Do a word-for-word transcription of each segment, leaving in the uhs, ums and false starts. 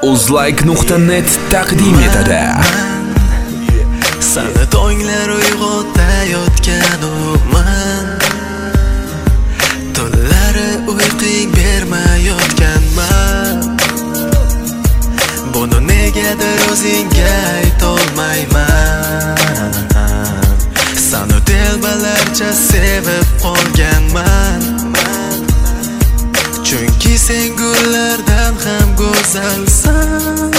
uzlike nuqta net taqdim etadi. Sana tonglar uyg'otayotganman, tunlari uyqung bermayotganman. Buni negadir o'zingga aytolmayman. Sani telbalarcha sevib qolganman, chunki sen gullardan ham go'zalsan.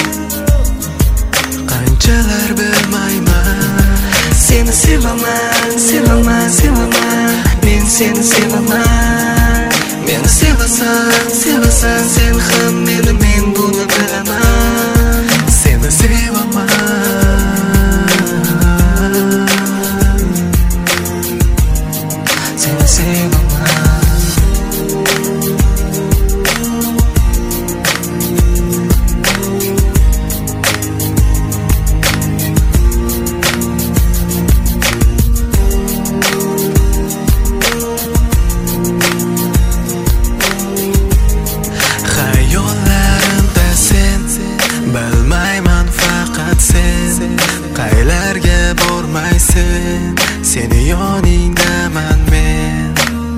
Qanchalar bilmayman. Seni sevaman, sevaman, sevaman. Men seni sevaman. Meni sevasan, sevasan, sen ham meni, men buni bilaman. Seni sevaman. Seni sevaman. Qaylarga bormaysan, seni yoningdaman men.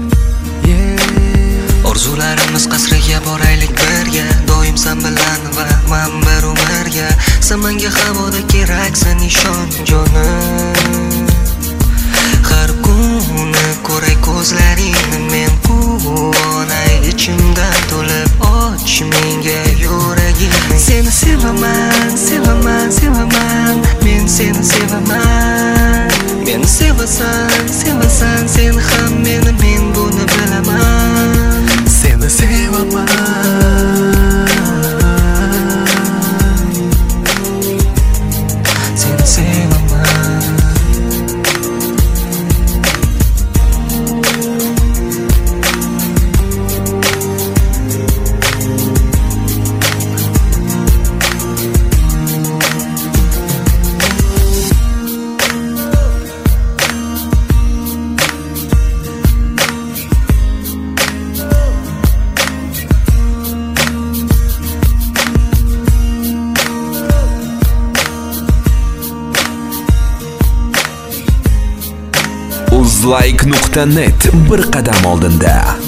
Yeah. Orzularimiz qasriga boraylik birga, doim sen bilan va men bir umrga. Sen menga havoda keraksan, ishon jonim. Har kuni ko'ray ko'zlaringni, men quvonay ichimdan to'lib, och menga yuragingni. Seni sevaman, sevaman, sevaman. Men seni sevaman. Meni sevasan, sevasan, sen ham meni, men buni bilaman. Seni sevaman. Seni sevaman. uzlike nuqta net bir qadam oldinda.